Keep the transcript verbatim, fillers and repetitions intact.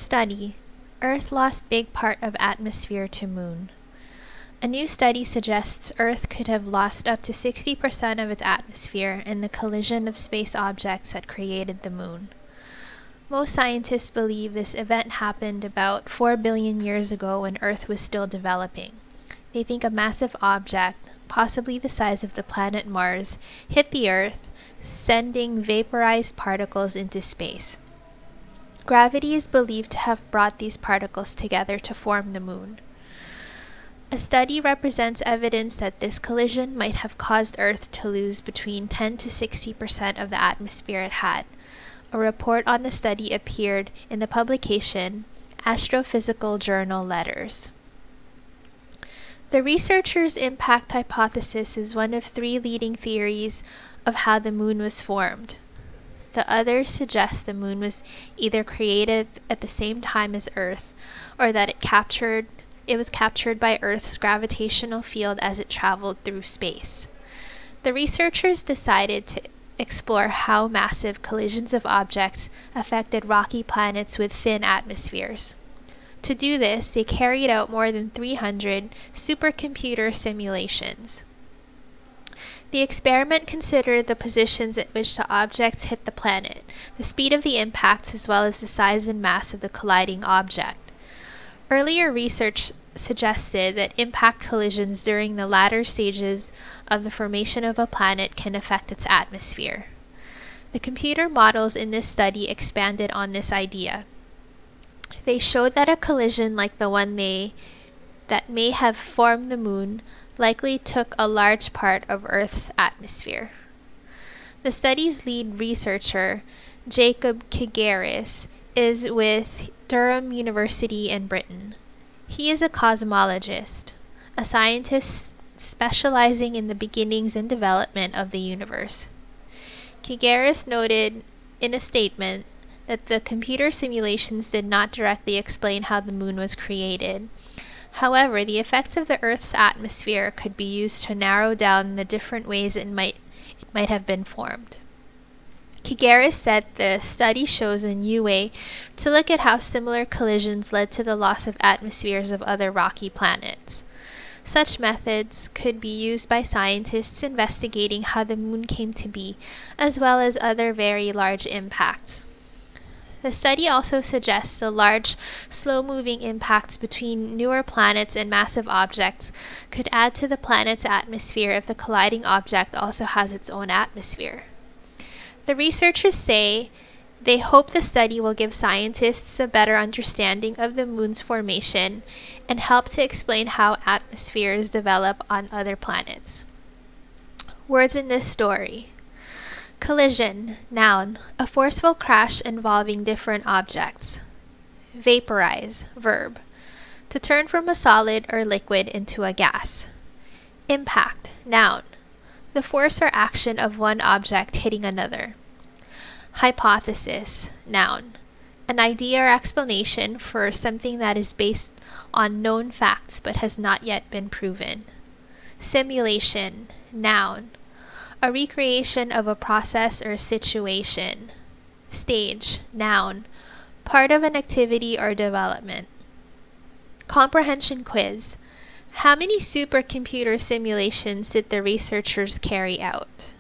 Study: Earth lost big part of atmosphere to Moon. A new study suggests Earth could have lost up to sixty percent of its atmosphere in the collision of space objects that created the Moon. Most scientists believe this event happened about four billion years ago when Earth was still developing. They think a massive object, possibly the size of the planet Mars, hit the Earth, sending vaporized particles into space. Gravity is believed to have brought these particles together to form the Moon. A study represents evidence that this collision might have caused Earth to lose between ten to sixty percent of the atmosphere it had. A report on the study appeared in the publication Astrophysical Journal Letters. The researchers' impact hypothesis is one of three leading theories of how the Moon was formed. The others suggest the Moon was either created at the same time as Earth, or that it captured it was captured by Earth's gravitational field as it traveled through space. The researchers decided to explore how massive collisions of objects affected rocky planets with thin atmospheres. To do this, they carried out more than three hundred supercomputer simulations. The experiment considered the positions at which the objects hit the planet, the speed of the impacts, as well as the size and mass of the colliding object. Earlier research suggested that impact collisions during the latter stages of the formation of a planet can affect its atmosphere. The computer models in this study expanded on this idea. They showed that a collision like the one they, that may have formed the Moon likely took a large part of Earth's atmosphere. The study's lead researcher, Jacob Kigeris, is with Durham University in Britain. He is a cosmologist, a scientist specializing in the beginnings and development of the universe. Kigeris noted in a statement that the computer simulations did not directly explain how the Moon was created. However, the effects of the Earth's atmosphere could be used to narrow down the different ways it might, it might have been formed. Kigeris said the study shows a new way to look at how similar collisions led to the loss of atmospheres of other rocky planets. Such methods could be used by scientists investigating how the Moon came to be, as well as other very large impacts. The study also suggests the large, slow-moving impacts between newer planets and massive objects could add to the planet's atmosphere if the colliding object also has its own atmosphere. The researchers say they hope the study will give scientists a better understanding of the Moon's formation and help to explain how atmospheres develop on other planets. Words in this story. Collision, noun, a forceful crash involving different objects. Vaporize, verb, to turn from a solid or liquid into a gas. Impact, noun, the force or action of one object hitting another. Hypothesis, noun, an idea or explanation for something that is based on known facts but has not yet been proven. Simulation, noun, a recreation of a process or situation. Stage, noun, part of an activity or development. Comprehension quiz. How many supercomputer simulations did the researchers carry out?